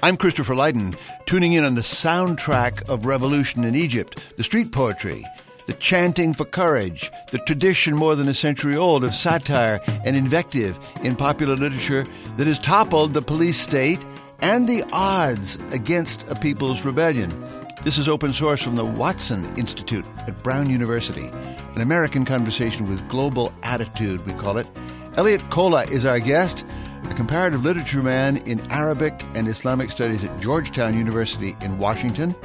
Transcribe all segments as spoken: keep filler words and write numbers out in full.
I'm Christopher Lydon, tuning in on the soundtrack of revolution in Egypt, the street poetry, the chanting for courage, the tradition more than a century old of satire and invective in popular literature that has toppled the police state and the odds against a people's rebellion. This is open source from the Watson Institute at Brown University, an American conversation with global attitude, we call it. Elliot Kola is our guest, a comparative literature man in Arabic and Islamic studies at Georgetown University in Washington.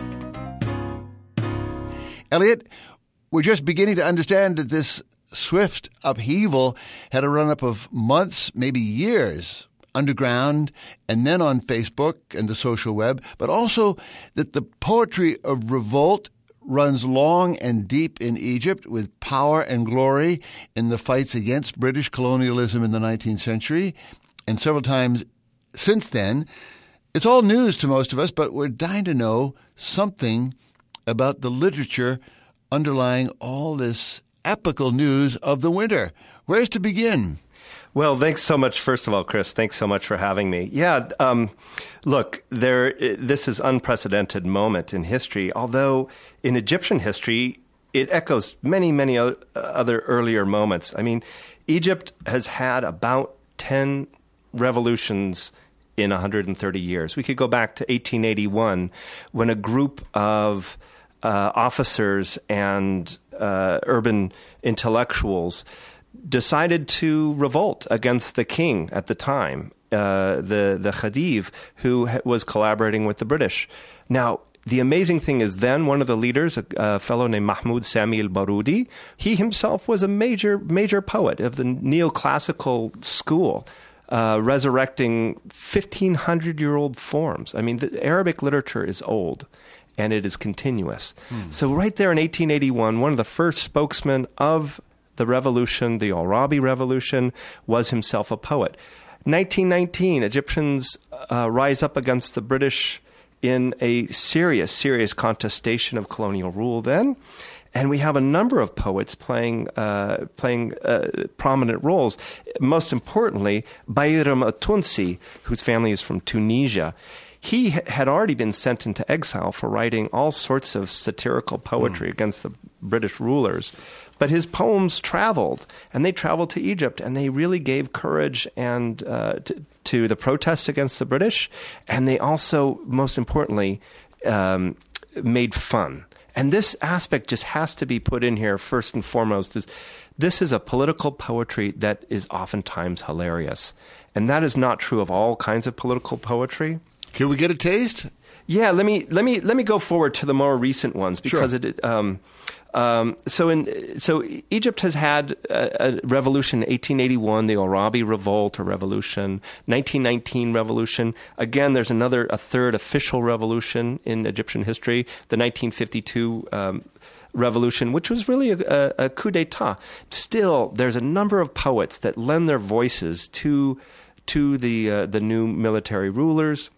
Elliot, we're just beginning to understand that this swift upheaval had a run-up of months, maybe years, underground and then on Facebook and the social web, but also that the poetry of revolt runs long and deep in Egypt with power and glory in the fights against British colonialism in the nineteenth century. And several times since then. It's all news to most of us, but we're dying to know something about the literature underlying all this epical news of the winter. Where's to begin? Well, thanks so much, first of all, Chris. Thanks so much for having me. Yeah, um, look, there. This is an unprecedented moment in history, although in Egyptian history, it echoes many, many other earlier moments. I mean, Egypt has had about ten revolutions in one hundred thirty years. We could go back to eighteen eighty-one when a group of uh, officers and uh, urban intellectuals decided to revolt against the king at the time, uh, the, the Khedive, who ha- was collaborating with the British. Now, the amazing thing is then one of the leaders, a, a fellow named Mahmoud Sami al-Barudi, he himself was a major, major poet of the neoclassical school, Uh, resurrecting fifteen hundred-year-old forms. I mean, the Arabic literature is old, and it is continuous. Hmm. So right there in eighteen eighty-one, one of the first spokesmen of the revolution, the Al-Rabi Revolution, was himself a poet. nineteen nineteen, Egyptians uh, rise up against the British in a serious, serious contestation of colonial rule then. And we have a number of poets playing uh, playing uh, prominent roles. Most importantly, Bayram Atunsi, whose family is from Tunisia. He ha- had already been sent into exile for writing all sorts of satirical poetry mm. against the British rulers. But his poems traveled, and they traveled to Egypt, and they really gave courage and uh, to, to the protests against the British. And they also, most importantly, um, made fun. And this aspect just has to be put in here first and foremost. Is this is a political poetry that is oftentimes hilarious. And that is not true of all kinds of political poetry. Can we get a taste? Yeah, let me let me let me go forward to the more recent ones because sure. it um, um, so in so Egypt has had a, a revolution in eighteen eighty-one, the Al-Rabi Revolt or Revolution, nineteen nineteen Revolution. Again, there's another a third official revolution in Egyptian history, the nineteen fifty-two um, revolution, which was really a, a, a coup d'état. Still, there's a number of poets that lend their voices to to the uh, the new military rulers.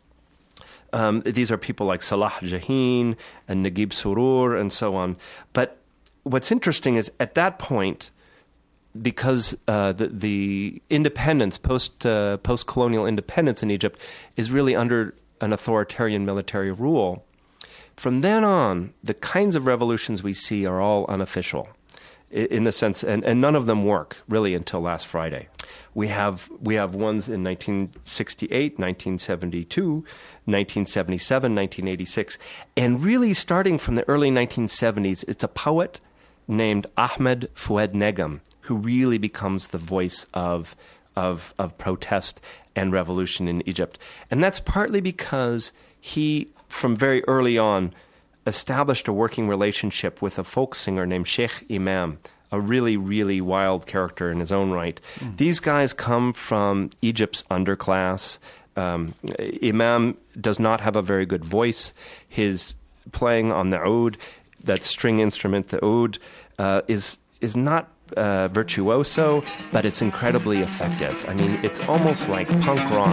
Um, these are people like Salah Jahin and Naguib Surur and so on. But what's interesting is at that point, because uh, the, the independence, post uh, post-colonial independence in Egypt is really under an authoritarian military rule, from then on, the kinds of revolutions we see are all unofficial in the sense, and, and none of them work really until last Friday. We have we have ones in nineteen sixty-eight, nineteen seventy-two, nineteen seventy-seven, nineteen eighty-six, and really starting from the early nineteen seventies, it's a poet named Ahmed Fouad Negm who really becomes the voice of of of protest and revolution in Egypt, and that's partly because he, from very early on, established a working relationship with a folk singer named Sheikh Imam, a really, really wild character in his own right. Mm. These guys come from Egypt's underclass. Um, Imam does not have a very good voice. His playing on the oud, that string instrument, the oud, uh, is is not uh, virtuoso, but it's incredibly effective. I mean, it's almost like punk rock.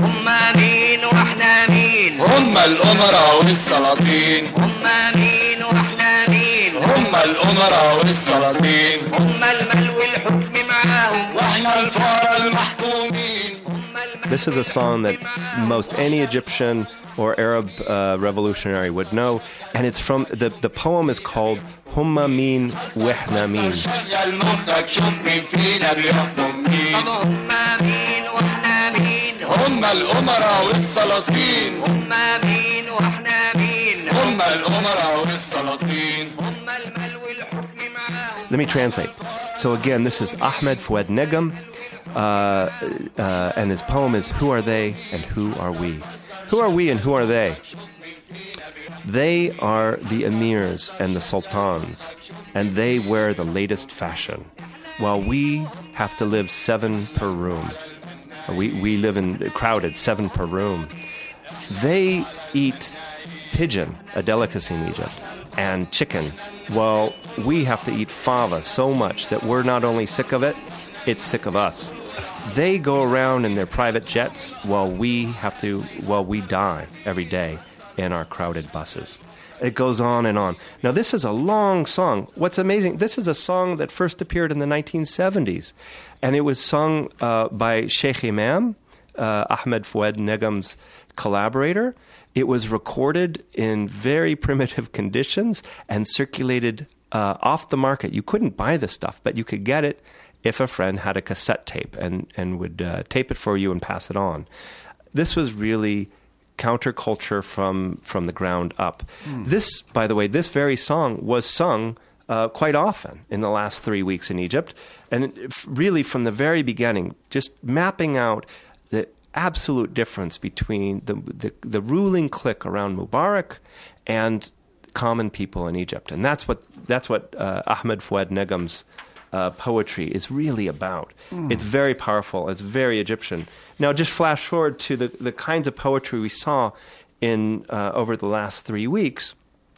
هم الأمراء والسلاطين هم مين وإحنا مين هم الأمراء والسلاطين هم المال والحكم معاهم وإحنا الفقراء المحكومين. This is a song that most any Egyptian or Arab uh, revolutionary would know. And it's from, the, the poem is called Humma Min Wahna Min. هم الأمراء والسلاطين هم مين وإحنا مين هم الأمراء والسلاطين هم المال والحكم معاهم. Let me translate. So again, this is Ahmed Fouad Negm, uh, uh, and his poem is Who Are They and Who Are We? Who are we and who are they? They are the emirs and the sultans, and they wear the latest fashion, while we have to live seven per room. We we live in crowded, seven per room. They eat pigeon, a delicacy in Egypt, and chicken, while we have to eat fava so much that we're not only sick of it, it's sick of us. They go around in their private jets while we have to, while we die every day in our crowded buses. It goes on and on. Now, this is a long song. What's amazing, this is a song that first appeared in the nineteen seventies. And it was sung uh, by Sheikh Imam, uh, Ahmed Fouad Negm's collaborator. It was recorded in very primitive conditions and circulated uh, off the market. You couldn't buy this stuff, but you could get it if a friend had a cassette tape and, and would uh, tape it for you and pass it on. This was really counterculture from, from the ground up. Mm. This, by the way, this very song was sung Uh, quite often in the last three weeks in Egypt. And it, really from the very beginning, just mapping out the absolute difference between the, the, the ruling clique around Mubarak and common people in Egypt. And that's what, that's what uh, Ahmed Fouad Negm's uh, poetry is really about. Mm. It's very powerful. It's very Egyptian. Now, just flash forward to the, the kinds of poetry we saw in uh, over the last three weeks.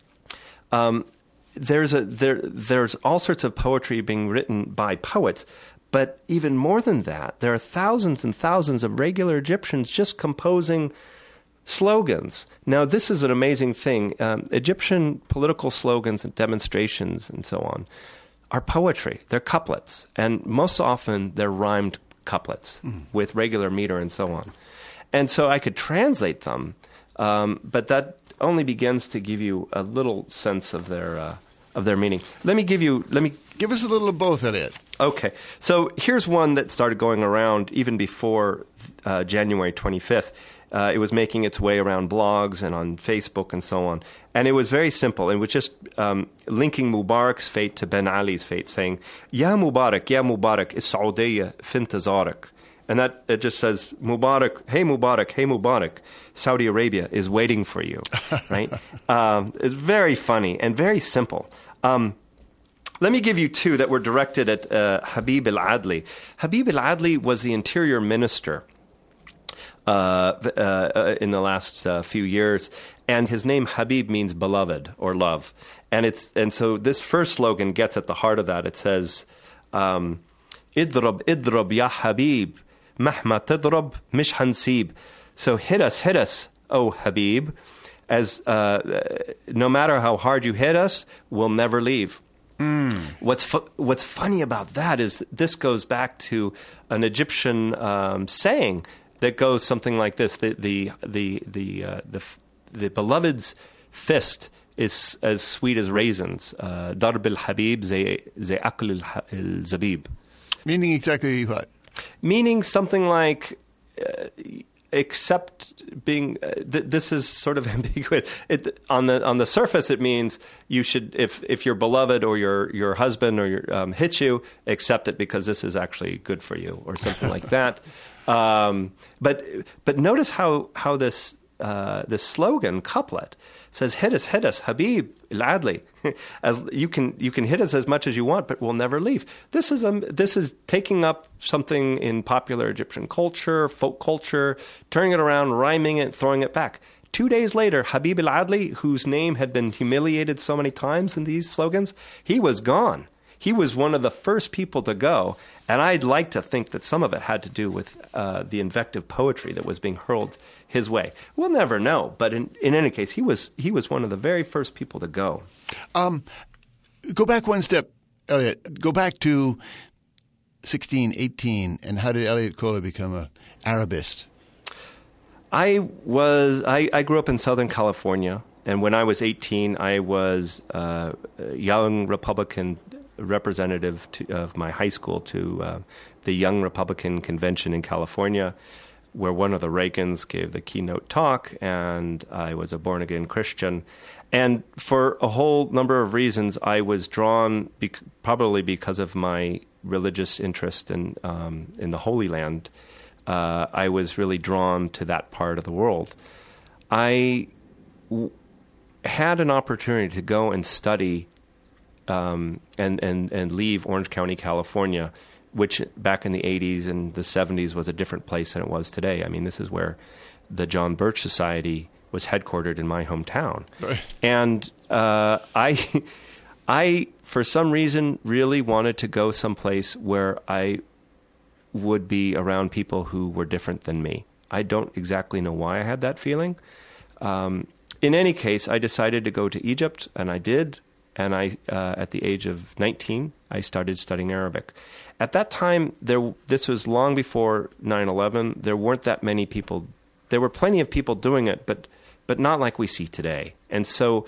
Um, There's a there there's all sorts of poetry being written by poets, but even more than that, there are thousands and thousands of regular Egyptians just composing slogans. Now, this is an amazing thing. Um, Egyptian political slogans and demonstrations and so on are poetry. They're couplets, and most often they're rhymed couplets mm. with regular meter and so on. And so I could translate them, um, but that only begins to give you a little sense of their uh, of their meaning. Let me give you. Let me give us a little of both, Elliot. Okay, so here's one that started going around even before uh, January twenty-fifth. Uh, it was making its way around blogs and on Facebook and so on, and it was very simple. It was just um, linking Mubarak's fate to Ben Ali's fate, saying, "Ya Mubarak, Ya Mubarak, is-Saudiyya fi intizarak." And that it just says, Mubarak, hey Mubarak, hey Mubarak, Saudi Arabia is waiting for you, right? um, it's very funny and very simple. Um, let me give you two that were directed at uh, Habib al-Adli. Habib al-Adli was the interior minister uh, uh, in the last uh, few years, and his name Habib means beloved or love. And it's and so this first slogan gets at the heart of that. It says, um, Idrab, Idrab, Ya Habib, Mahma Tidrab, Mish Hansib. So hit us, hit us, oh Habib, as uh, no matter how hard you hit us, we'll never leave. Mm. What's fu- what's funny about that is this goes back to an Egyptian um, saying that goes something like this: the the the the uh, the, the beloved's fist is as sweet as raisins. Darb al Habib zay zay akl al zabib. Meaning exactly what? Meaning something like. Uh, Except being, uh, th- this is sort of ambiguous. It, on the on the surface, it means you should, if if your beloved or your your husband or your um, hits you, accept it because this is actually good for you, or something like that. Um, but but notice how how this uh, this slogan couplet says, "Hit us, hit us, Habib al-Adli." As you can you can hit us as much as you want, but we'll never leave. This is um, this is taking up something in popular Egyptian culture, folk culture, turning it around, rhyming it, throwing it back. Two days later, Habib al-Adli, whose name had been humiliated so many times in these slogans, he was gone. He was one of the first people to go, and I'd like to think that some of it had to do with uh, the invective poetry that was being hurled his way. We'll never know, but in, in any case, he was he was one of the very first people to go. Um, go back one step, Elliot. Go back to sixteen eighteen, and how did Elliot Kohler become an Arabist? I was I, I grew up in Southern California, and when I was eighteen, I was uh, a young Republican representative to, of my high school to uh, the Young Republican Convention in California, where one of the Reagans gave the keynote talk, and I was a born-again Christian. And for a whole number of reasons, I was drawn, bec- probably because of my religious interest in um, in the Holy Land. Uh, I was really drawn to that part of the world. I w- had an opportunity to go and study um, and, and, and leave Orange County, California, which back in the eighties and the seventies was a different place than it was today. I mean, this is where the John Birch Society was headquartered in my hometown. Right. And uh, I, I, for some reason, really wanted to go someplace where I would be around people who were different than me. I don't exactly know why I had that feeling. Um, in any case, I decided to go to Egypt, and I did. And I, uh, at the age of nineteen, I started studying Arabic. At that time, there this was long before nine eleven. There weren't that many people. There were plenty of people doing it, but but not like we see today. And so,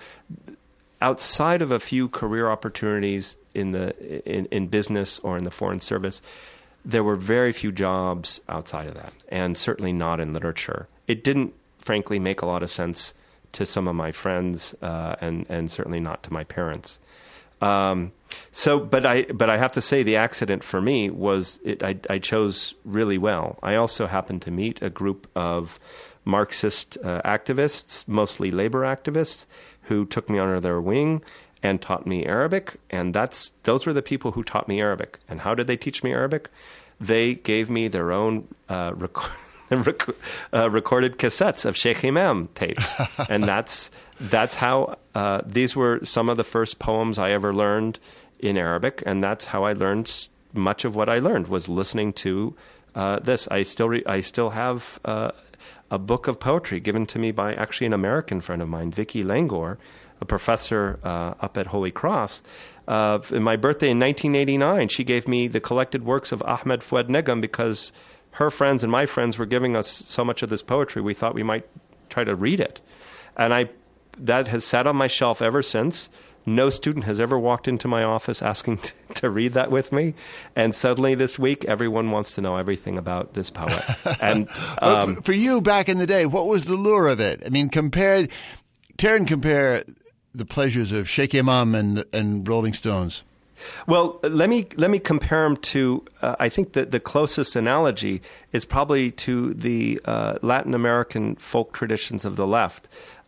outside of a few career opportunities in the in, in business or in the foreign service, there were very few jobs outside of that, and certainly not in literature. It didn't, frankly, make a lot of sense to some of my friends, uh, and and certainly not to my parents. Um, so, but I but I have to say, the accident for me was it, I, I chose really well. I also happened to meet a group of Marxist uh, activists, mostly labor activists, who took me under their wing and taught me Arabic. And that's those were the people who taught me Arabic. And how did they teach me Arabic? They gave me their own uh, record. Rec- uh, recorded cassettes of Sheikh Imam tapes, and that's that's how uh, these were some of the first poems I ever learned in Arabic, and that's how I learned s- much of what I learned was listening to uh, this. I still re- I still have uh, a book of poetry given to me by actually an American friend of mine, Vicky Langor, a professor uh, up at Holy Cross. Uh, in my birthday in nineteen eighty-nine, she gave me the collected works of Ahmed Fouad Negm because her friends and my friends were giving us so much of this poetry, we thought we might try to read it. And I, that has sat on my shelf ever since. No student has ever walked into my office asking to, to read that with me. And suddenly this week, everyone wants to know everything about this poet. And um, for, for you back in the day, what was the lure of it? I mean, compared, tear and compare the pleasures of Sheikh Imam and, and Rolling Stones. Well, let me let me compare them to. Uh, I think that the closest analogy is probably to the uh, Latin American folk traditions of the left.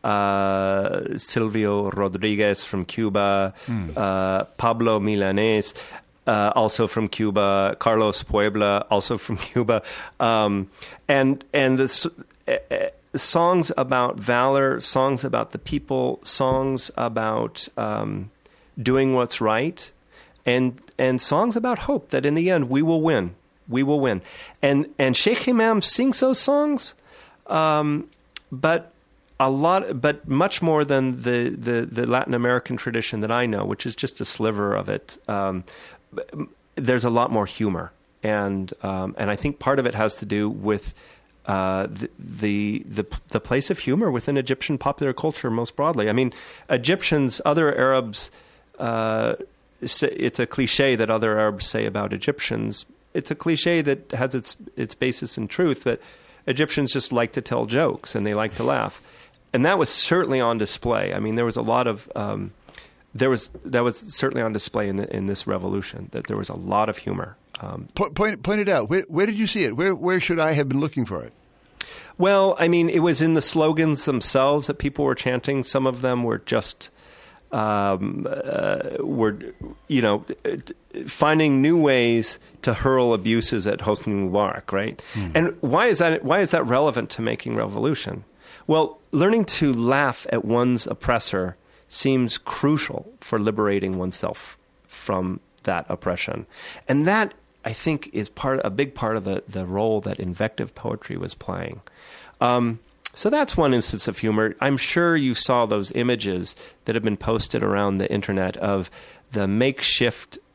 Uh, Silvio Rodriguez from Cuba, mm. uh, Pablo Milanés, uh, also from Cuba, Carlos Puebla, also from Cuba, um, and and the uh, songs about valor, songs about the people, songs about um, doing what's right. And and songs about hope that in the end we will win, we will win, and and Sheikh Imam sings those songs, um, but a lot, but much more than the, the, the Latin American tradition that I know, which is just a sliver of it. Um, there's a lot more humor, and um, and I think part of it has to do with uh, the, the the the place of humor within Egyptian popular culture most broadly. I mean, Egyptians, other Arabs. Uh, It's a cliche that other Arabs say about Egyptians. It's a cliche that has its its basis in truth, that Egyptians just like to tell jokes and they like to laugh. And that was certainly on display. I mean, there was a lot of um, there was that was certainly on display in the, in this revolution, that there was a lot of humor. Um, point, point, point it out. Where, where did you see it? Where where should I have been looking for it? Well, I mean, it was in the slogans themselves that people were chanting. Some of them were just Um, uh, were, you know, finding new ways to hurl abuses at Hosni Mubarak, right? Mm. And why is that? Why is that relevant to making revolution? Well, learning to laugh at one's oppressor seems crucial for liberating oneself from that oppression, and that, I think, is part a big part of the the role that invective poetry was playing. Um, So that's one instance of humor. I'm sure you saw those images that have been posted around the internet of the makeshift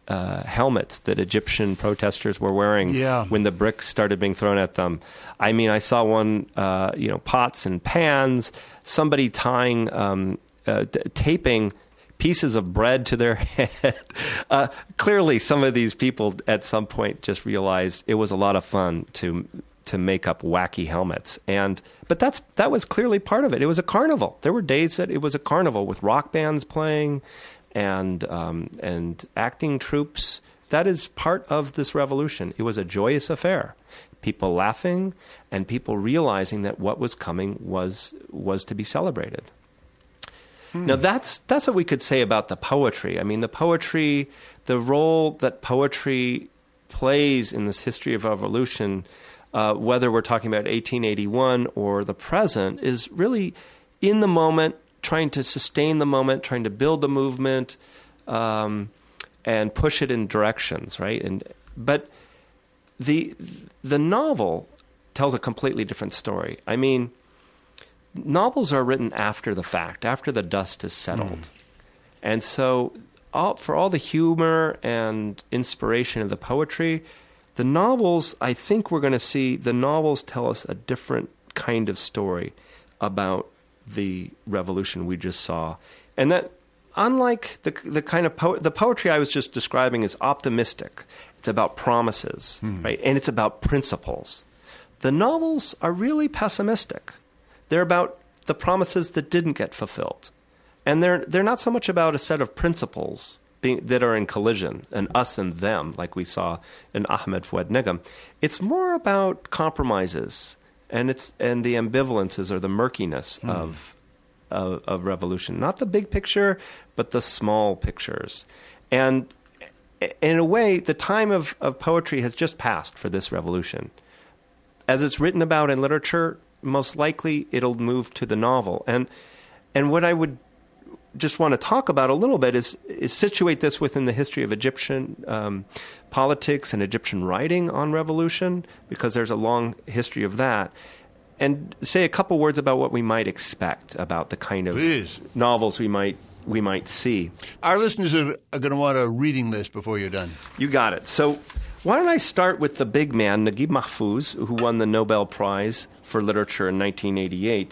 uh, helmets that Egyptian protesters were wearing Yeah. when the bricks started being thrown at them. I mean, I saw one, uh, you know, pots and pans, somebody tying, um, uh, t- taping pieces of bread to their head. Uh, clearly, some of these people at some point just realized it was a lot of fun to to make up wacky helmets. And but that's that was clearly part of it. It was a carnival. There were days that it was a carnival with rock bands playing and um, and acting troops. That is part of this revolution. It was a joyous affair. People laughing and people realizing that what was coming was was to be celebrated. Now, that's that's what we could say about the poetry. I mean, the poetry, the role that poetry plays in this history of revolution, uh, whether we're talking about eighteen eighty-one or the present, is really in the moment, trying to sustain the moment, trying to build the movement, um, and push it in directions, right? And but the the novel tells a completely different story. I mean, novels are written after the fact, after the dust is settled. Mm. And so all, for all the humor and inspiration of the poetry, the novels, I think we're going to see, the novels tell us a different kind of story about the revolution we just saw. And that, unlike the the kind of po- the poetry I was just describing is optimistic. It's about promises, mm. right? And it's about principles. The novels are really pessimistic. They're about the promises that didn't get fulfilled. And they're they're not so much about a set of principles being, that are in collision, and us and them, like we saw in Ahmed Fouad Negm. It's more about compromises and it's and the ambivalences or the murkiness mm. of, of of revolution. Not the big picture, but the small pictures. And in a way, the time of, of poetry has just passed for this revolution. As it's written about in literature, most likely it'll move to the novel. And and what I would just want to talk about a little bit is, is situate this within the history of Egyptian um, politics and Egyptian writing on revolution, because there's a long history of that, and say a couple words about what we might expect about the kind of Please. novels we might we might see. Our listeners are, are going to want a reading list before you're done. You got it. So why don't I start with the big man, Naguib Mahfouz, who won the Nobel Prize for Literature in nineteen eighty-eight.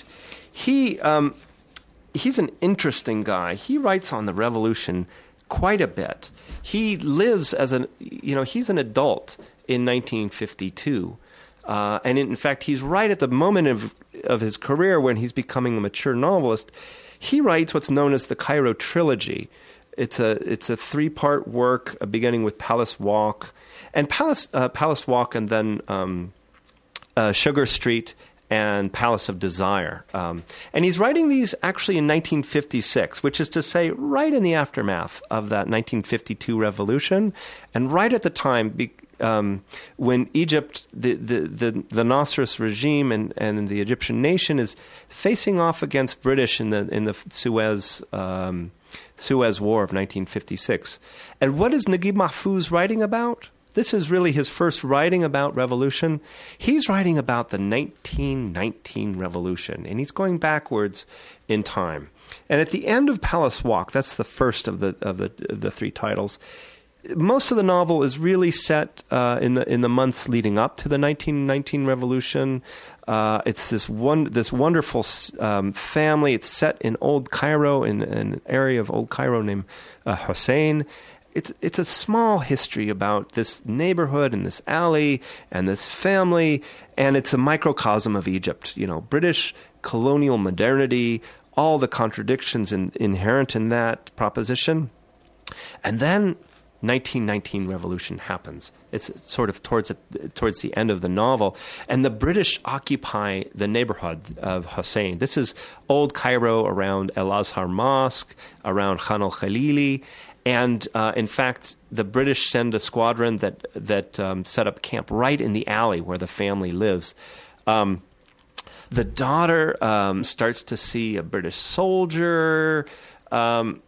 He um, he's an interesting guy. He writes on the revolution quite a bit. He lives as an you know he's an adult in nineteen fifty-two, uh, and in fact he's right at the moment of of his career when he's becoming a mature novelist. He writes what's known as the Cairo Trilogy. It's a it's a three part work, uh, beginning with Palace Walk, and Palace uh, Palace Walk, and then um, uh, Sugar Street and Palace of Desire. Um, and he's writing these actually in nineteen fifty-six, which is to say, right in the aftermath of that nineteen fifty-two revolution, and right at the time be, um, when Egypt, the the the, the Nasserist regime and, and the Egyptian nation is facing off against British in the in the Suez. Um, Suez War of nineteen fifty-six. And what is Naguib Mahfouz writing about? This is really his first writing about revolution. He's writing about the nineteen nineteen revolution, and he's going backwards in time. And at the end of Palace Walk, that's the first of the of the, of the three titles, most of the novel is really set uh, in the in the months leading up to the nineteen nineteen revolution. Uh, it's this one this wonderful um, family. It's set in Old Cairo, in, in an area of Old Cairo named uh, Hussein. It's it's a small history about this neighborhood and this alley and this family, and it's a microcosm of Egypt. You know, British colonial modernity, all the contradictions in, inherent in that proposition, and then nineteen nineteen revolution happens. It's sort of towards the, towards the end of the novel, and the British occupy the neighborhood of Hussein. This is Old Cairo around El Azhar Mosque, around Khan al-Khalili, and uh, in fact, the British send a squadron that that um, set up camp right in the alley where the family lives. Um, the daughter um, starts to see a British soldier. Um,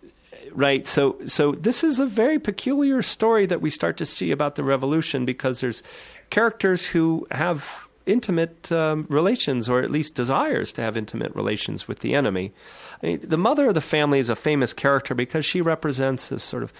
Right, so so this is a very peculiar story that we start to see about the revolution, because there's characters who have intimate um, relations, or at least desires to have intimate relations with the enemy. I mean, the mother of the family is a famous character because she represents this sort of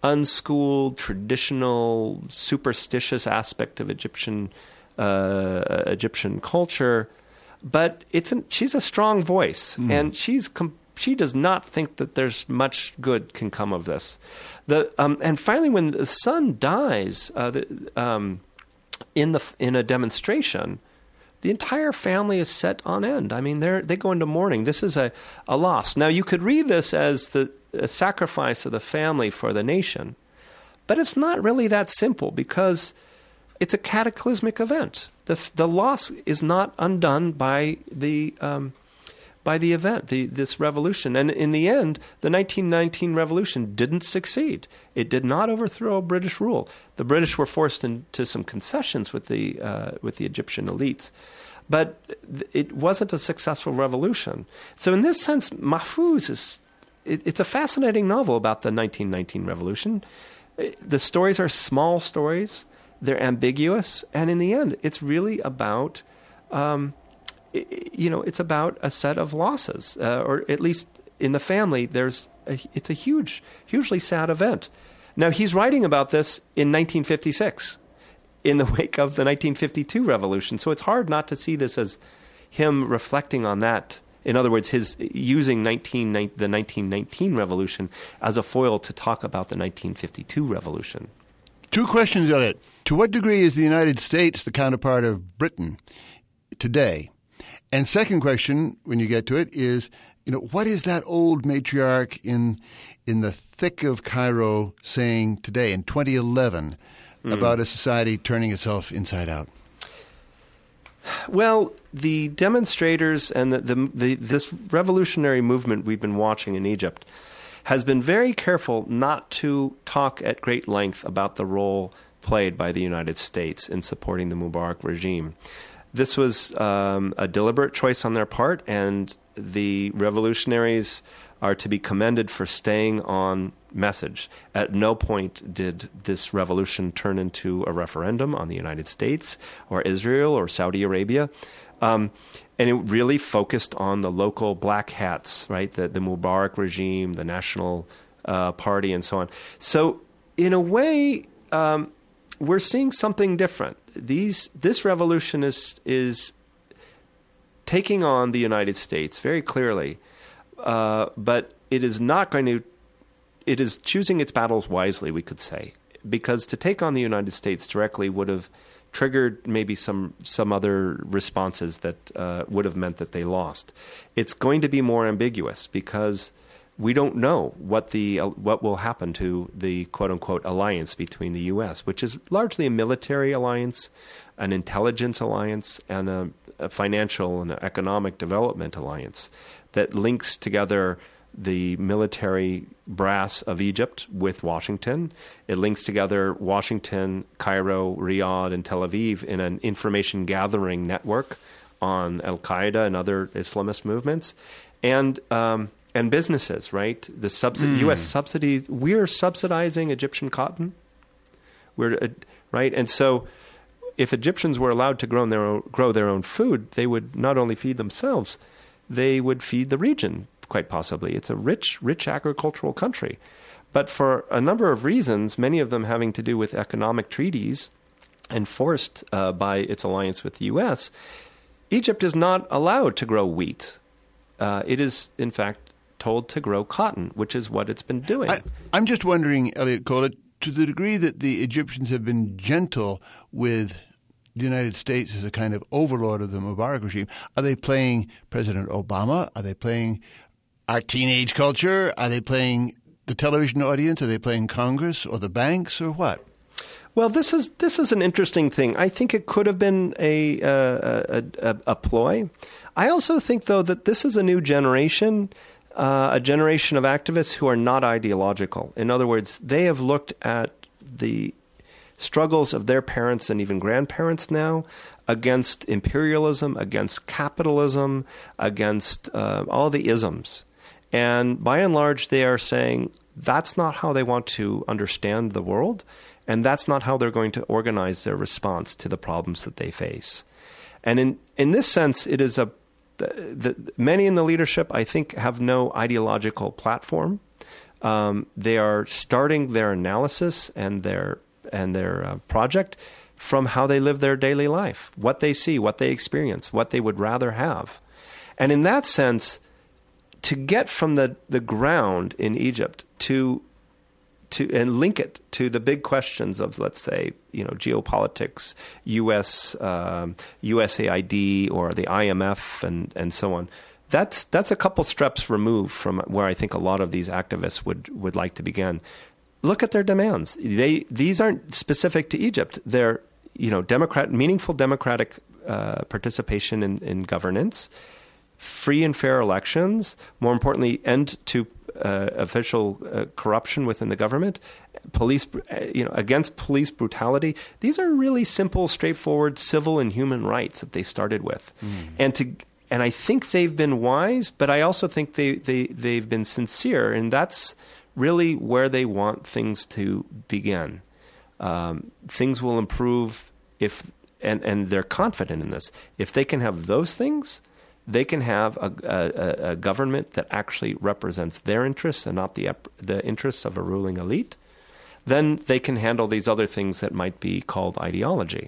unschooled, traditional, superstitious aspect of Egyptian uh, Egyptian culture. But it's an, she's a strong voice, mm. and she's com- she does not think that there's much good can come of this. The um, and finally, when the son dies uh, the, um, in the in a demonstration, the entire family is set on end. I mean, they they go into mourning. This is a, a loss. Now, you could read this as the a sacrifice of the family for the nation, but it's not really that simple because it's a cataclysmic event. The the loss is not undone by the um, by the event, the this revolution. And in the end, the nineteen nineteen revolution didn't succeed. It did not overthrow British rule. The British were forced into some concessions with the uh, with the Egyptian elites, but it wasn't a successful revolution. So in this sense, Mahfouz is it, it's a fascinating novel about the nineteen nineteen revolution. The stories are small stories. They're ambiguous, and in the end, it's really about, um, you know, it's about a set of losses, uh, or at least in the family, there's a, it's a huge, hugely sad event. Now, he's writing about this in nineteen fifty-six, in the wake of the nineteen fifty-two revolution, so it's hard not to see this as him reflecting on that. In other words, his using nineteen, the nineteen nineteen revolution as a foil to talk about the nineteen fifty-two revolution. Two questions, Elliot. To what degree is the United States the counterpart of Britain today? And second question, when you get to it, is, you know, what is that old matriarch in in the thick of Cairo saying today in twenty eleven mm. about a society turning itself inside out? Well, the demonstrators and the, the, the this revolutionary movement we've been watching in Egypt has been very careful not to talk at great length about the role played by the United States in supporting the Mubarak regime. This was um, a deliberate choice on their part, and the revolutionaries are to be commended for staying on message. At no point did this revolution turn into a referendum on the United States or Israel or Saudi Arabia. Um, and it really focused on the local black hats, right? The, the Mubarak regime, the National uh, Party, and so on. So in a way, um, we're seeing something different. These this revolution is is taking on the United States very clearly, uh, but it is not going to. It is choosing its battles wisely, we could say, because to take on the United States directly would have triggered maybe some some other responses that uh, would have meant that they lost. It's going to be more ambiguous because we don't know what the uh, what will happen to the quote unquote alliance between the U S, which is largely a military alliance, an intelligence alliance, and a, a financial and economic development alliance that links together the military brass of Egypt with Washington. It links together Washington, Cairo, Riyadh, and Tel Aviv in an information gathering network on Al-Qaeda and other Islamist movements, and um, and businesses, right? The subsidi- mm. U S subsidy, we're subsidizing Egyptian cotton. We're uh, right, and so if Egyptians were allowed to grow their own, grow their own food, they would not only feed themselves, they would feed the region. Quite possibly. It's a rich, rich agricultural country. But for a number of reasons, many of them having to do with economic treaties enforced uh, by its alliance with the U S, Egypt is not allowed to grow wheat. Uh, it is, in fact, told to grow cotton, which is what it's been doing. I, I'm just wondering, Elliot Kohler, to the degree that the Egyptians have been gentle with the United States as a kind of overlord of the Mubarak regime, are they playing President Obama? Are they playing our teenage culture? Are they playing the television audience? Are they playing Congress or the banks or what? Well, this is this is an interesting thing. I think it could have been a uh, a, a, a ploy. I also think, though, that this is a new generation, uh, a generation of activists who are not ideological. In other words, they have looked at the struggles of their parents and even grandparents now against imperialism, against capitalism, against uh, all the isms. And by and large, they are saying that's not how they want to understand the world, and that's not how they're going to organize their response to the problems that they face. And in, in this sense, it is a the, the, many in the leadership, I think, have no ideological platform. Um, they are starting their analysis and their and their uh, project from how they live their daily life, what they see, what they experience, what they would rather have. And in that sense, to get from the, the ground in Egypt to to and link it to the big questions of, let's say, you know, geopolitics, U S um, U S A I D or the I M F and, and so on, that's that's a couple steps removed from where I think a lot of these activists would, would like to begin. Look at their demands. They these aren't specific to Egypt. They're, you know, democrat meaningful democratic uh, participation in, in governance, free and fair elections, more importantly, end to uh, official uh, corruption within the government, police, you know, against police brutality. These are really simple, straightforward civil and human rights that they started with, mm. and to and I think they've been wise, but I also think they they they've been sincere, and that's really where they want things to begin. Um, things will improve if, and, and they're confident in this, if they can have those things, they can have a, a, a government that actually represents their interests and not the the interests of a ruling elite. Then they can handle these other things that might be called ideology.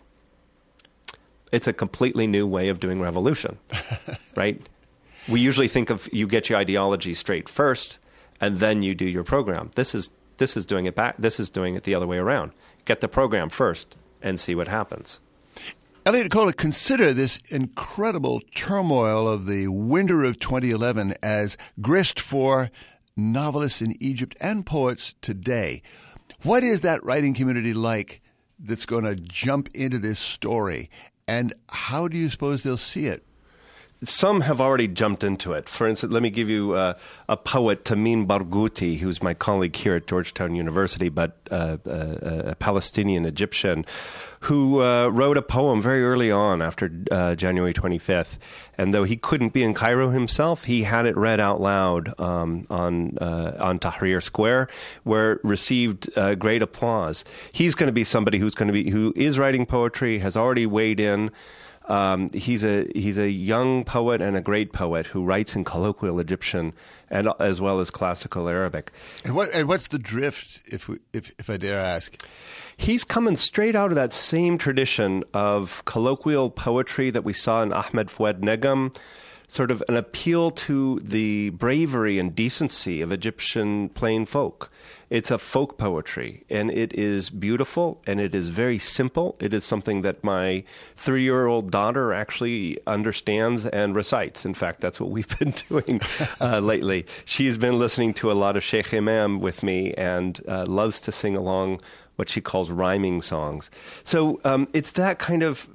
It's a completely new way of doing revolution, right? We usually think of you get your ideology straight first, and then you do your program. This is this is doing it back. This is doing it the other way around. Get the program first and see what happens. Elliot Kohler, consider this incredible turmoil of the winter of twenty eleven as grist for novelists in Egypt and poets today. What is that writing community like that's going to jump into this story, and how do you suppose they'll see it? Some have already jumped into it. For instance, let me give you uh, a poet, Tamim Barghouti, who's my colleague here at Georgetown University, but uh, a, a Palestinian Egyptian, who uh, wrote a poem very early on after uh, January twenty-fifth. And though he couldn't be in Cairo himself, he had it read out loud um, on uh, on Tahrir Square, where it received uh, great applause. He's going to be somebody who's going to be who is writing poetry, has already weighed in. Um, he's a he's a young poet and a great poet who writes in colloquial Egyptian and as well as classical Arabic. And what and what's the drift, if we, if if I dare ask? He's coming straight out of that same tradition of colloquial poetry that we saw in Ahmed Fouad Negm, sort of an appeal to the bravery and decency of Egyptian plain folk. It's a folk poetry, and it is beautiful, and it is very simple. It is something that my three-year-old daughter actually understands and recites. In fact, that's what we've been doing uh, lately. She's been listening to a lot of Sheikh Imam with me and uh, loves to sing along what she calls rhyming songs. So um, it's that kind of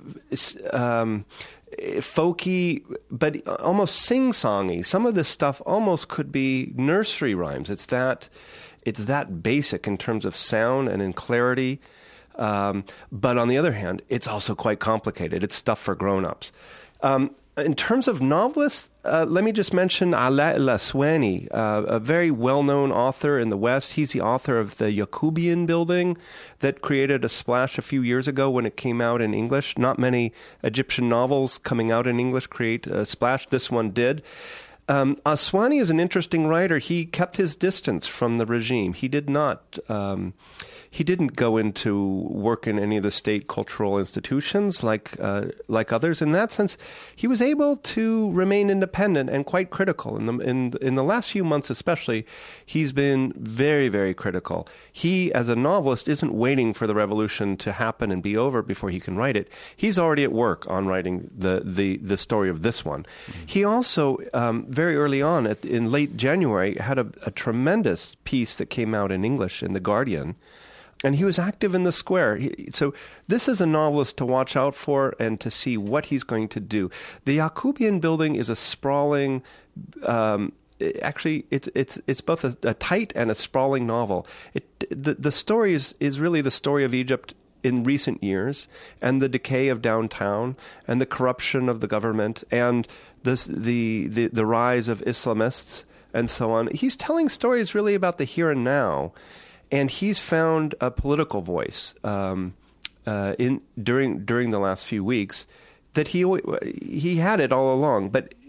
um, folky, but almost sing-songy. Some of this stuff almost could be nursery rhymes. It's that... It's that basic in terms of sound and in clarity. Um, but on the other hand, it's also quite complicated. It's stuff for grown-ups. Um, in terms of novelists, uh, let me just mention Ala El Aswani, uh, a very well-known author in the West. He's the author of the Yacubian Building that created a splash a few years ago when it came out in English. Not many Egyptian novels coming out in English create a splash. This one did. Um, Aswani is an interesting writer. He kept his distance from the regime. He did not. Um, he didn't go into work in any of the state cultural institutions like uh, like others. In that sense, he was able to remain independent and quite critical. In the in in the last few months, especially, he's been very very critical. He, as a novelist, isn't waiting for the revolution to happen and be over before he can write it. He's already at work on writing the the, the story of this one. Mm-hmm. He also um, very early on, at, in late January, had a, a tremendous piece that came out in English in The Guardian, and he was active in the square. He, so this is a novelist to watch out for and to see what he's going to do. The Yacubian Building is a sprawling... Um, Actually, it's it's it's both a, a tight and a sprawling novel. It the the story is, is really the story of Egypt in recent years, and the decay of downtown, and the corruption of the government, and this the the, the rise of Islamists, and so on. He's telling stories really about the here and now, and he's found a political voice um, uh, in during during the last few weeks that he he had it all along, but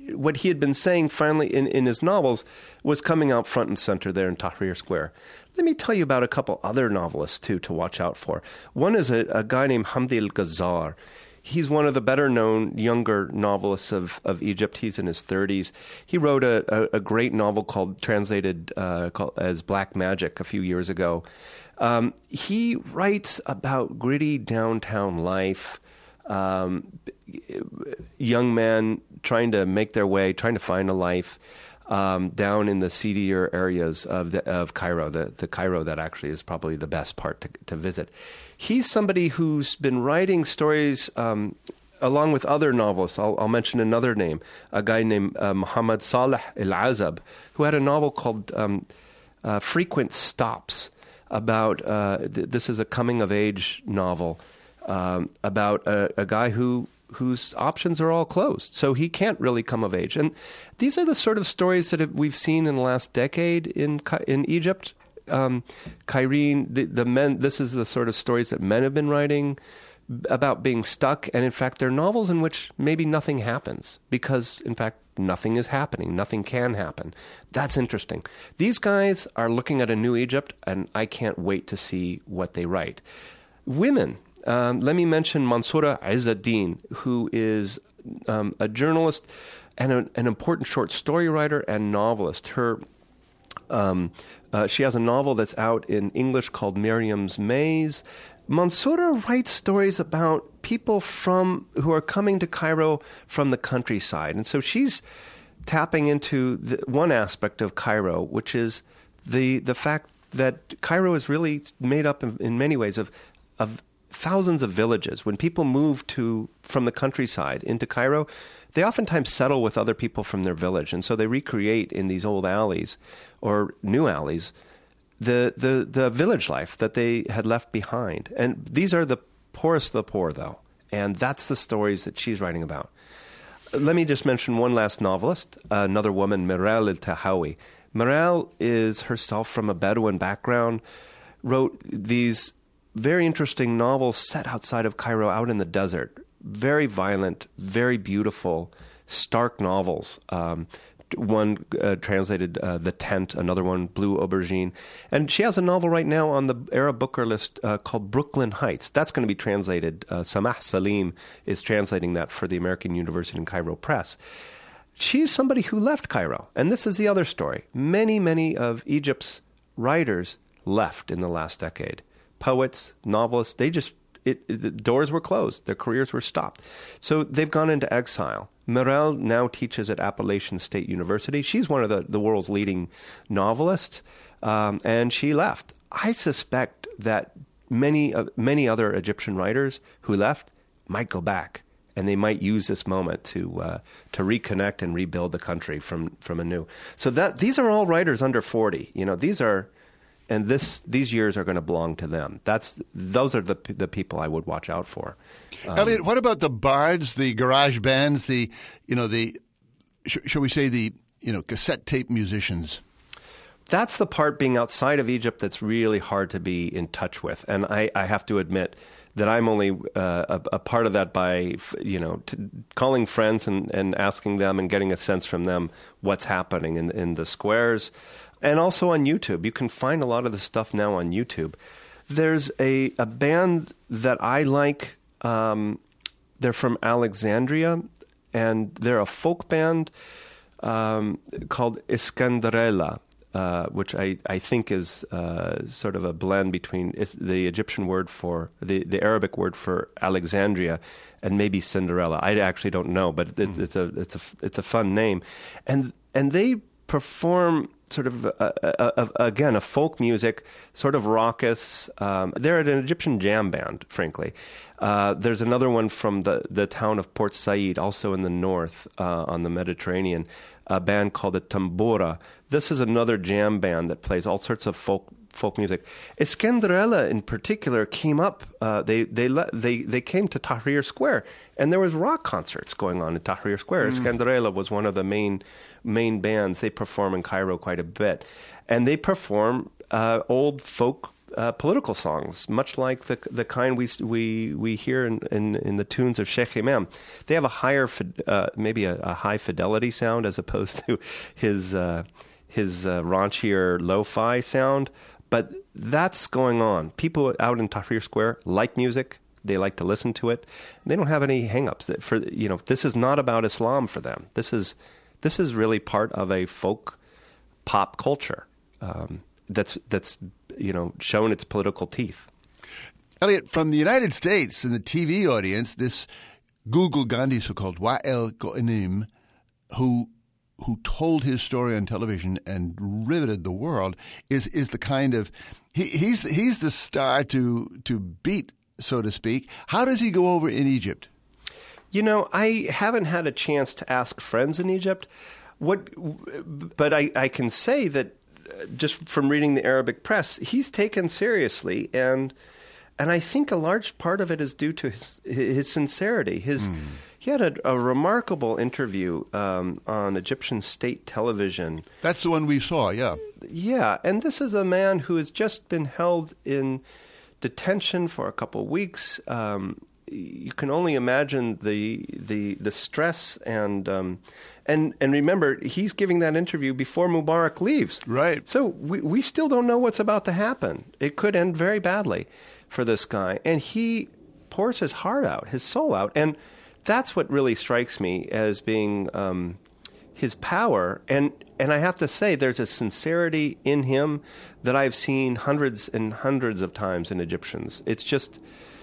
what he had been saying finally in, in his novels was coming out front and center there in Tahrir Square. Let me tell you about a couple other novelists, too, to watch out for. One is a, a guy named Hamdi al-Ghazar. He's one of the better-known younger novelists of, of Egypt. He's in his thirties. He wrote a, a, a great novel called translated uh, called, as Black Magic a few years ago. Um, he writes about gritty downtown life, um, young men trying to make their way, trying to find a life um, down in the seedier areas of the, of Cairo, the, the Cairo that actually is probably the best part to, to visit. He's somebody who's been writing stories um, along with other novelists. I'll, I'll mention another name, a guy named uh, Muhammad Saleh al-Azab, who had a novel called um, uh, Frequent Stops about, uh, th- this is a coming-of-age novel um, about a, a guy who whose options are all closed, so he can't really come of age. And these are the sort of stories that have, we've seen in the last decade in in Egypt. Um, Cairene, the, the men. This is the sort of stories that men have been writing about being stuck, and in fact, they're novels in which maybe nothing happens because, in fact, nothing is happening. Nothing can happen. That's interesting. These guys are looking at a new Egypt, and I can't wait to see what they write. Women. Um, let me mention Mansoura Izzeddin, who is um, a journalist and a, an important short story writer and novelist. Her, um, uh, she has a novel that's out in English called Miriam's Maze. Mansoura writes stories about people from who are coming to Cairo from the countryside, and so she's tapping into the, one aspect of Cairo, which is the the fact that Cairo is really made up in, in many ways of of thousands of villages. When people move to from the countryside into Cairo, they oftentimes settle with other people from their village, and so they recreate in these old alleys or new alleys the the the village life that they had left behind. And these are the poorest of the poor, though, and that's the stories that she's writing about. Let me just mention one last novelist, another woman, Mirel El-Tahawi. Mirel is herself from a Bedouin background, wrote these very interesting novels set outside of Cairo, out in the desert. Very violent, very beautiful, stark novels. Um, one uh, translated uh, The Tent, another one, Blue Aubergine. And she has a novel right now on the Arab Booker list uh, called Brooklyn Heights. That's going to be translated. Uh, Samah Salim is translating that for the American University in Cairo Press. She's somebody who left Cairo. And this is the other story. Many, many of Egypt's writers left in the last decade. Poets, novelists, they just, it, it, the doors were closed. Their careers were stopped. So they've gone into exile. Mirel now teaches at Appalachian State University. She's one of the, the world's leading novelists, um, and she left. I suspect that many, uh, many other Egyptian writers who left might go back, and they might use this moment to uh, to reconnect and rebuild the country from, from anew. So that these are all writers under forty. You know, these are... And this, these years are going to belong to them. That's those are the the people I would watch out for. Um, Elliot, what about the bards, the garage bands, the you know the sh- shall we say the you know cassette tape musicians? That's the part being outside of Egypt that's really hard to be in touch with. And I, I have to admit that I'm only uh, a, a part of that by you know t- calling friends and, and asking them and getting a sense from them what's happening in in the squares. And also on YouTube. You can find a lot of the stuff now on YouTube. There's a, a band that I like. Um, they're from Alexandria, and they're a folk band um, called Iskandarela, uh, which I, I think is uh, sort of a blend between the Egyptian word for, the, the Arabic word for Alexandria and maybe Cinderella. I actually don't know, but it, mm. it's a it's a it's a fun name. And and they perform sort of, uh, uh, uh, again, a folk music, sort of raucous. Um, they're an Egyptian jam band, frankly. Uh, there's another one from the, the town of Port Said, also in the north uh, on the Mediterranean, a band called the Tambora. This is another jam band that plays all sorts of folk folk music. Iskandarela, in particular, came up. Uh, they they le- they they came to Tahrir Square, and there was rock concerts going on in Tahrir Square. Mm. Iskandarela was one of the main main bands. They perform in Cairo quite a bit, and they perform uh, old folk uh, political songs, much like the the kind we we we hear in, in, in the tunes of Sheikh Imam. They have a higher, uh, maybe a, a high fidelity sound as opposed to his uh, his uh, raunchier lo-fi sound. But that's going on. People out in Tahrir Square like music. They like to listen to it. They don't have any hang-ups. That for you know, this is not about Islam for them. This is this is really part of a folk pop culture um, that's that's you know shown its political teeth. Elliot, from the United States and the T V audience, this Gulgul Gandhi, so-called Wael Ghanim, who who told his story on television and riveted the world, is is the kind of he, he's he's the star to to beat, so to speak. How does he go over in Egypt? You know, I haven't had a chance to ask friends in Egypt. What, but I, I can say that just from reading the Arabic press, he's taken seriously, and and I think a large part of it is due to his his sincerity. His mm. He had a, a remarkable interview um, on Egyptian state television. That's the one we saw, yeah. Yeah, and this is a man who has just been held in detention for a couple of weeks. Um, you can only imagine the the the stress and um, and and remember, he's giving that interview before Mubarak leaves. Right. So we we still don't know what's about to happen. It could end very badly for this guy, and he pours his heart out, his soul out, and that's what really strikes me as being um, his power. And and I have to say, there's a sincerity in him that I've seen hundreds and hundreds of times in Egyptians. It's just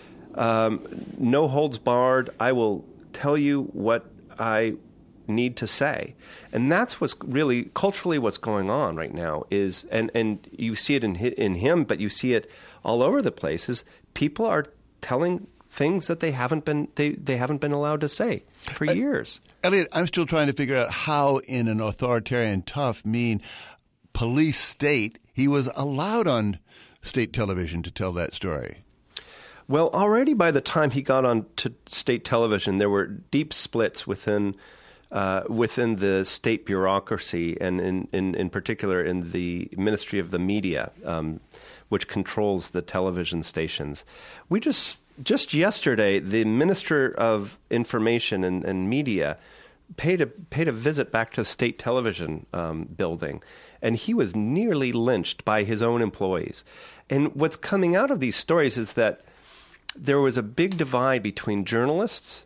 um, no holds barred. I will tell you what I need to say. And that's what's really culturally what's going on right now is, and, and you see it in in him, but you see it all over the place, is people are telling things that they haven't been they, they haven't been allowed to say for years. Uh, Elliot, I'm still trying to figure out how, in an authoritarian, tough, mean police state, he was allowed on state television to tell that story. Well, already by the time he got on to state television, there were deep splits within uh, within the state bureaucracy, and in, in, in particular in the Ministry of the Media, um, which controls the television stations. We just Just yesterday, the Minister of Information and, and Media paid a paid a visit back to the state television um, building, and he was nearly lynched by his own employees. And what's coming out of these stories is that there was a big divide between journalists,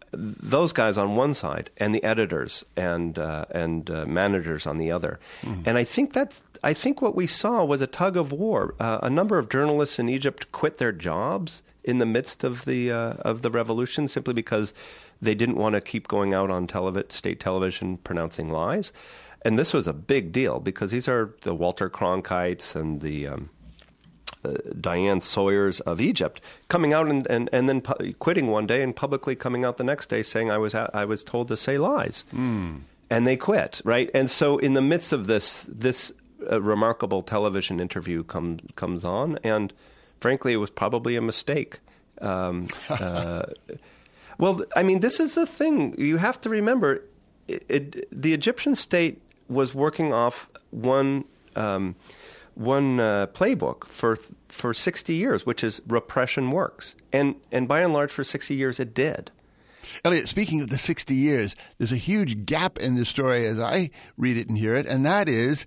those guys on one side, and the editors and uh, and uh, managers on the other. Mm. And I think that's I think what we saw was a tug of war. Uh, a number of journalists in Egypt quit their jobs in the midst of the uh, of the revolution, simply because they didn't want to keep going out on televi- state television pronouncing lies. And this was a big deal because these are the Walter Cronkites and the um, uh, Diane Sawyers of Egypt coming out and, and, and then pu- quitting one day and publicly coming out the next day saying I was I was told to say lies. Mm. And they quit, right? And so in the midst of this, this uh, remarkable television interview come, comes on, and frankly, it was probably a mistake. Um, uh, well, I mean, this is the thing. You have to remember, it, it, the Egyptian state was working off one um, one uh, playbook for for sixty years, which is repression works. And, and by and large, for sixty years, it did. Elliot, speaking of the sixty years, there's a huge gap in this story as I read it and hear it, and that is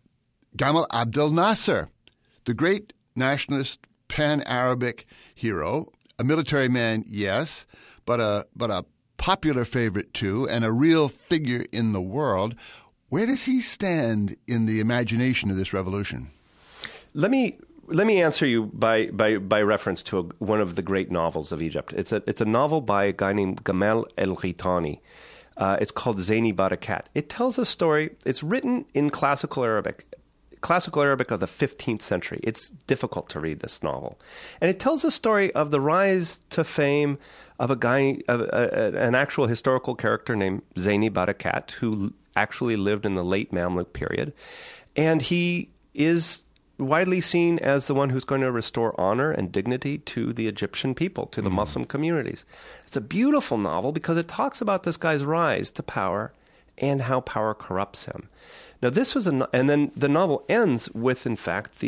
Gamal Abdel Nasser, the great nationalist pan-Arabic hero, a military man, yes, but a but a popular favorite too, and a real figure in the world. Where does he stand in the imagination of this revolution? Let me let me answer you by by, by reference to a, one of the great novels of Egypt. It's a it's a novel by a guy named Gamal El-Ghitani. Uh, it's called Zaini Barakat. It tells a story. It's written in classical Arabic. Classical Arabic of the fifteenth century. It's difficult to read this novel. And it tells a story of the rise to fame of a guy, of a, a, an actual historical character named Zaini Barakat, who actually lived in the late Mamluk period. And he is widely seen as the one who's going to restore honor and dignity to the Egyptian people, to the mm. Muslim communities. It's a beautiful novel because it talks about this guy's rise to power and how power corrupts him. Now, this was a, and then the novel ends with, in fact, the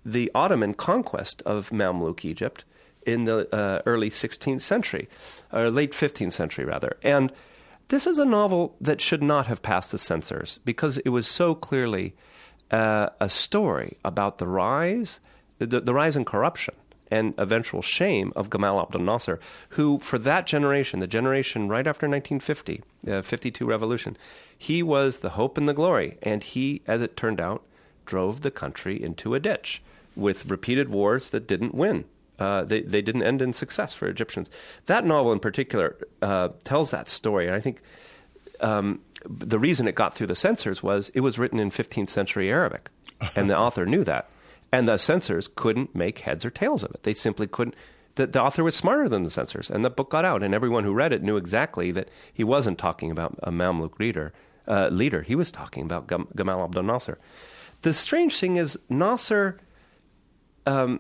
the Ottoman conquest of Mamluk Egypt in the uh, early sixteenth century, or late fifteenth century, rather. And this is a novel that should not have passed the censors because it was so clearly uh, a story about the rise, the, the rise in corruption and eventual shame of Gamal Abdel Nasser, who, for that generation, the generation right after nineteen fifty, the fifty-two revolution, he was the hope and the glory. And he, as it turned out, drove the country into a ditch with repeated wars that didn't win. Uh, they, they didn't end in success for Egyptians. That novel in particular uh, tells that story. And I think um, the reason it got through the censors was it was written in fifteenth century Arabic. And the author knew that. And the censors couldn't make heads or tails of it. They simply couldn't. The, the author was smarter than the censors. And the book got out. And everyone who read it knew exactly that he wasn't talking about a Mamluk reader, uh, leader. He was talking about Gam- Gamal Abdel Nasser. The strange thing is Nasser um,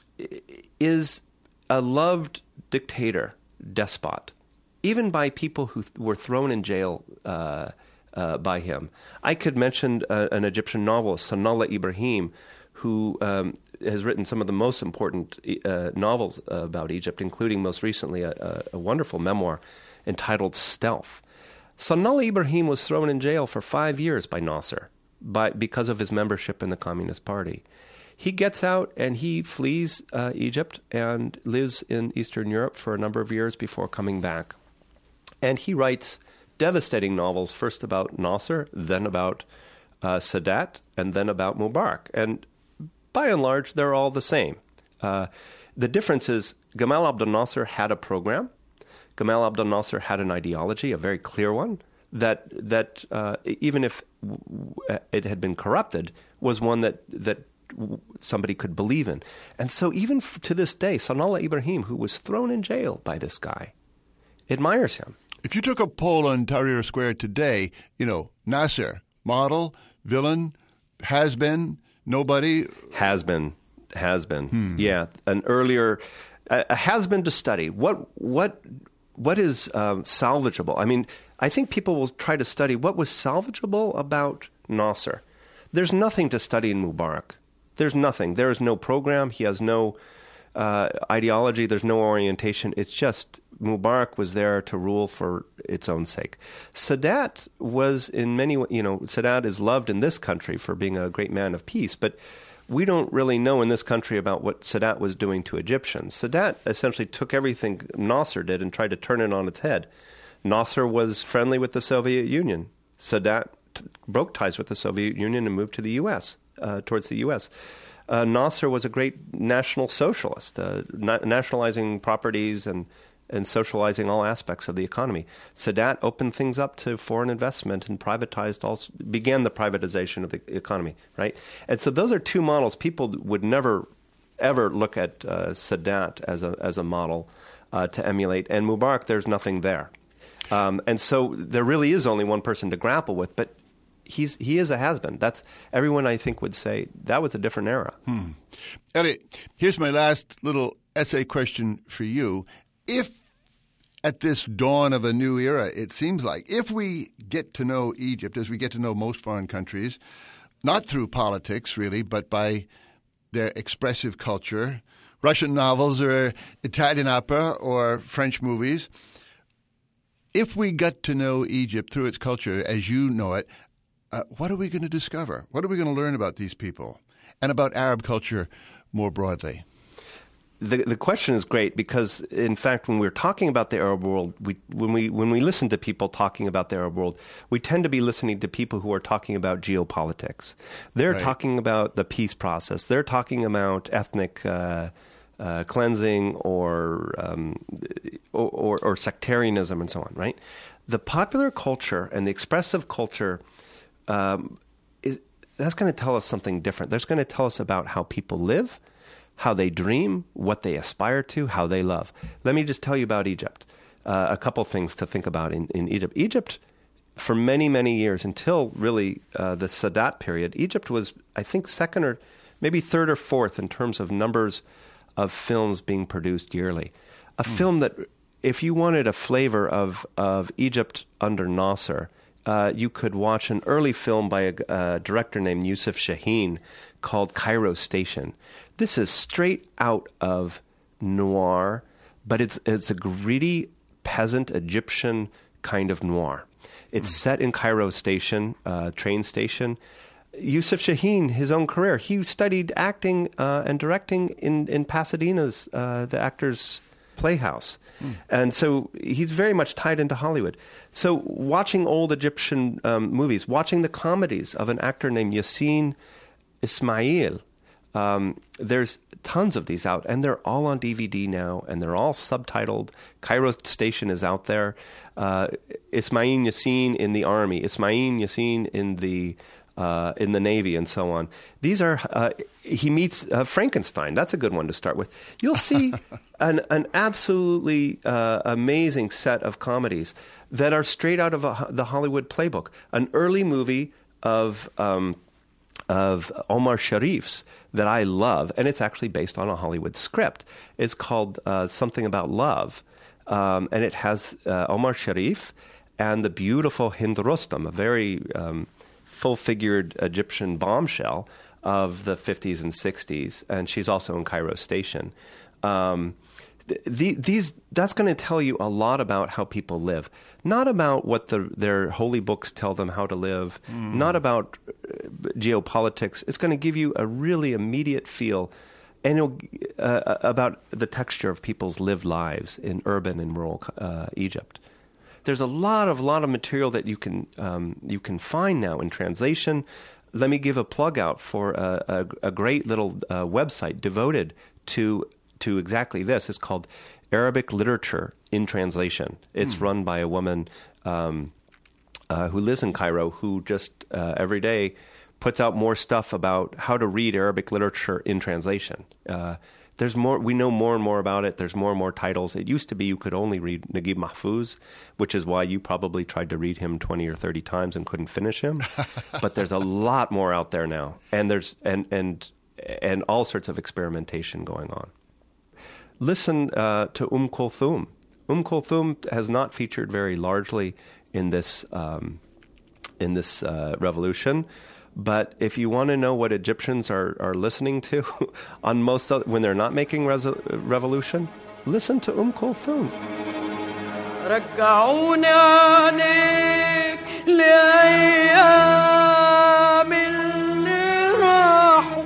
is a loved dictator, despot, even by people who th- were thrown in jail uh, uh, by him. I could mention uh, an Egyptian novelist, Sanallah Ibrahim, who um, has written some of the most important uh, novels uh, about Egypt, including most recently a, a, a wonderful memoir entitled Stealth. Sanallah Ibrahim was thrown in jail for five years by Nasser by, because of his membership in the Communist Party. He gets out and he flees uh, Egypt and lives in Eastern Europe for a number of years before coming back. And he writes devastating novels, first about Nasser, then about uh, Sadat, and then about Mubarak. And by and large, they're all the same. Uh, the difference is Gamal Abdel Nasser had a program. Gamal Abdel Nasser had an ideology, a very clear one, that that uh, even if it had been corrupted, was one that that somebody could believe in. And so even to this day, Sanallah Ibrahim, who was thrown in jail by this guy, admires him. If you took a poll on Tahrir Square today, you know, Nasser, model, villain, has been, nobody? Has been. Has been. Hmm. Yeah. An earlier, uh, has been to study. What, what, what is um, salvageable? I mean, I think people will try to study what was salvageable about Nasser. There's nothing to study in Mubarak. There's nothing. There is no program. He has no uh, ideology. There's no orientation. It's just Mubarak was there to rule for its own sake. Sadat was in many, you know, Sadat is loved in this country for being a great man of peace, but we don't really know in this country about what Sadat was doing to Egyptians. Sadat essentially took everything Nasser did and tried to turn it on its head. Nasser was friendly with the Soviet Union. Sadat t- broke ties with the Soviet Union and moved to the U S, uh, towards the U S. Uh, Nasser was a great national socialist, uh, na- nationalizing properties and, and socializing all aspects of the economy. Sadat opened things up to foreign investment and privatized, also began the privatization of the economy, right? And so those are two models. People would never, ever look at uh, Sadat as a as a model uh, to emulate. And Mubarak, there's nothing there. Um, and so there really is only one person to grapple with, but he's he is a has-been. That's everyone, I think, would say that was a different era. Hmm. Elliot, here's my last little essay question for you. If at this dawn of a new era, it seems like, if we get to know Egypt as we get to know most foreign countries, not through politics really, but by their expressive culture, Russian novels or Italian opera or French movies, if we got to know Egypt through its culture as you know it, uh, what are we going to discover? What are we going to learn about these people and about Arab culture more broadly? The the question is great because, in fact, when we're talking about the Arab world, we when we when we listen to people talking about the Arab world, we tend to be listening to people who are talking about geopolitics. They're right. talking about the peace process. They're talking about ethnic uh, uh, cleansing or, um, or, or or sectarianism and so on. Right? The popular culture and the expressive culture um, is that's going to tell us something different. That's going to tell us about how people live, how they dream, what they aspire to, how they love. Let me just tell you about Egypt. Uh, a couple things to think about in, in Egypt. Egypt, for many, many years, until really uh, the Sadat period, Egypt was, I think, second or maybe third or fourth in terms of numbers of films being produced yearly. A mm. film that, if you wanted a flavor of, of Egypt under Nasser, uh, you could watch an early film by a, a director named Yusuf Shaheen called Cairo Station. This is straight out of noir, but it's it's a gritty peasant Egyptian kind of noir. It's mm. set in Cairo Station, uh, train station. Yusuf Shaheen, his own career, he studied acting uh, and directing in, in Pasadena's, uh, the Actors Playhouse. Mm. And so he's very much tied into Hollywood. So watching old Egyptian um, movies, watching the comedies of an actor named Yassine Ismail, um, there's tons of these out, and they're all on D V D now, and they're all subtitled. Cairo Station is out there. Uh, Ismail Yassine in the Army, Ismail Yassine in the uh, in the Navy, and so on. These are uh, he meets uh, Frankenstein. That's a good one to start with. You'll see an an absolutely uh, amazing set of comedies that are straight out of a, the Hollywood playbook. An early movie of um, of Omar Sharif's that I love, and it's actually based on a Hollywood script. It's called uh, Something About Love, um, and it has uh, Omar Sharif and the beautiful Hind Rostam, a very um, full-figured Egyptian bombshell of the fifties and sixties, and she's also in Cairo Station. Um, The, these that's going to tell you a lot about how people live, not about what the, their holy books tell them how to live, mm. not about geopolitics. It's going to give you a really immediate feel, and it'll, uh, about the texture of people's lived lives in urban and rural uh, Egypt. There's a lot of lot of material that you can um, you can find now in translation. Let me give a plug out for a, a, a great little uh, website devoted to. to exactly this. It's called Arabic Literature in Translation. It's mm. run by a woman um, uh, who lives in Cairo, who just uh, every day puts out more stuff about how to read Arabic literature in translation. Uh, there's more. We know more and more about it. There's more and more titles. It used to be you could only read Naguib Mahfouz, which is why you probably tried to read him twenty or thirty times and couldn't finish him. But there's a lot more out there now, and there's and and and all sorts of experimentation going on. Listen uh, to Umm Kulthum. Umm Kulthum has not featured very largely in this um, in this uh, revolution, but if you want to know what Egyptians are, are listening to on most of, when they're not making res- revolution, listen to Umm Kulthum. رجعوني عليك لأيام اللي راحوا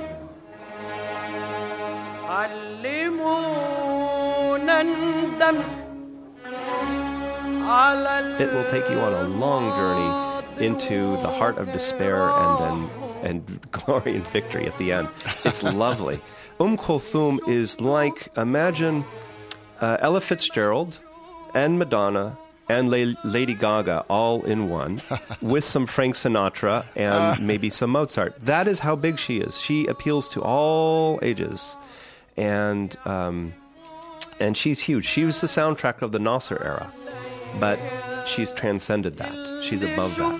It will take you on a long journey into the heart of despair and then and glory and victory at the end. It's lovely. Umm Kulthum is like, imagine uh, Ella Fitzgerald and Madonna and La- Lady Gaga all in one, with some Frank Sinatra and maybe some Mozart. That is how big she is. She appeals to all ages. And um, and she's huge. She was the soundtrack of the Nasser era, but she's transcended that. She's above that.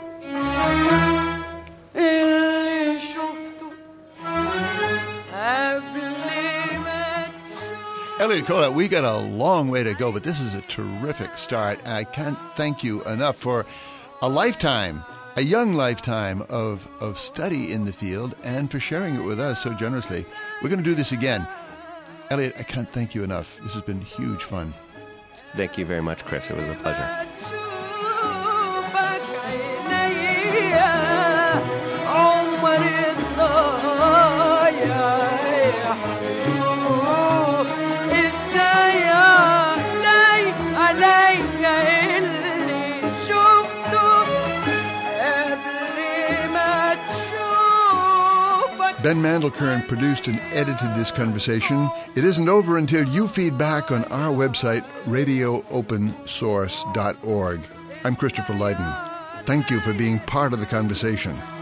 Elliot Kola, we got a long way to go, but this is a terrific start. I can't thank you enough for a lifetime, a young lifetime of, of study in the field, and for sharing it with us so generously. We're going to do this again. Elliot, I can't thank you enough. This has been huge fun. Thank you very much, Chris. It was a pleasure. Ben Mandelkern produced and edited this conversation. It isn't over until you feed back on our website, radio open source dot org. I'm Christopher Lydon. Thank you for being part of the conversation.